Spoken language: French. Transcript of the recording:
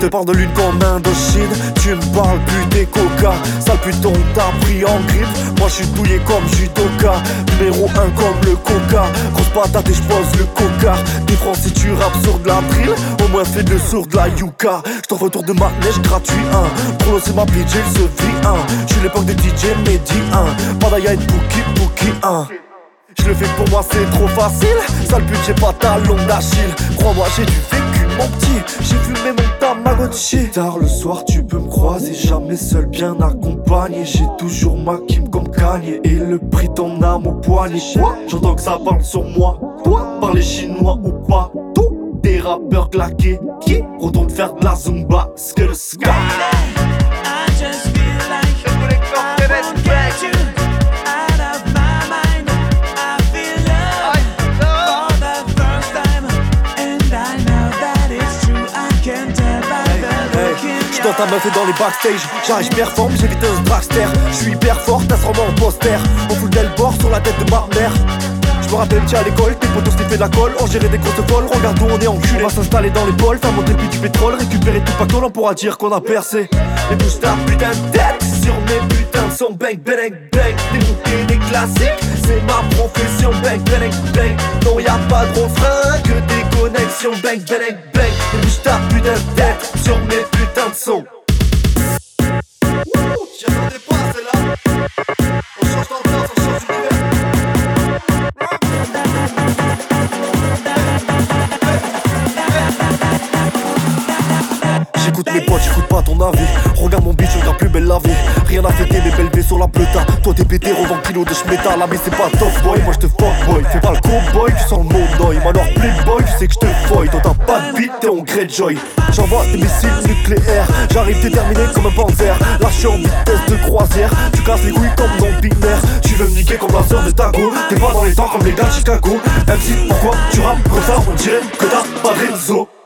parle de lune comme Indochine. Tu me parles plus des coca. Sale putain t'as pris en grippe. Moi j'suis douillé comme judoka. Numéro 1 comme le coca. Grosse patate et j'pose le coca. Des francs si tu rappes sur de la drill. Au moins fais le sourd de la yuka. J't'envoie autour de ma neige gratuit 1. Prolo c'est ma bitch il se vit 1. J'suis l'époque des DJ Mehdi 1. Padaya et Pookie 1. Je le fais pour moi c'est trop facile. Sale pute j'ai pas ta longue d'Achille. Crois-moi j'ai du vécu mon petit. J'ai fumé mon Tamagotchi. Tard le soir tu peux me croiser. Jamais seul bien accompagné. J'ai toujours ma Kim comme Kanye. Et le prix ton âme au poignet. J'entends que ça parle sur moi. Par les chinois ou pas. Tout des rappeurs claqués qui retournent faire de la zumba. Que le ska. Dans ta meuf et dans les backstage, j'arrive, performe, j'évite un dragster. J'suis hyper fort, t'as sûrement en poster. On fout le bord sur la tête de ma mère. J'me rappelle, tiens à l'école, tes potos s'étaient fait de la colle. On gérait des grosses folles, regarde où on est enculé. On va s'installer dans les pôles, faire monter le prix du pétrole. Récupérer tout pactole, on pourra dire qu'on a percé. Et bouge ta putain de tête sur mes putains de sons. Bang, bang, bang, démonter des classiques. C'est ma profession, bang, bang, bang. Non y'a pas de refrain, que des connexions. Bang, bang, bang, et bouge ta putain de tête sur mes putains de sons. J'y attendais pas celle-là. On change d'ambiance, on change d'univers. J'écoute mes potes, j'écoute pas ton avis. Regarde mon bitch, regarde plus belle la vie. Rien à fêter, mais belle V sur la pleuta. Toi t'es pété, revends kilo de schmeta. La vie c'est pas top boy, moi j'te fuck boy. Fais pas le cowboy, tu sens le monde d'oeil. Manoir playboy, tu sais que j'te foy. Toi t'as pas de beat, t'es en Greyjoy. J'envoie des missiles nucléaires. J'arrive déterminé comme un panzer. Là j'suis en vitesse de croisière. Tu casses les couilles comme non binaire. Tu veux me niquer comme la sœur de Tago. T'es pas dans les temps comme les gars de Chicago. MC pourquoi tu rappes comme ça, on dirait que t'as pas de réseau.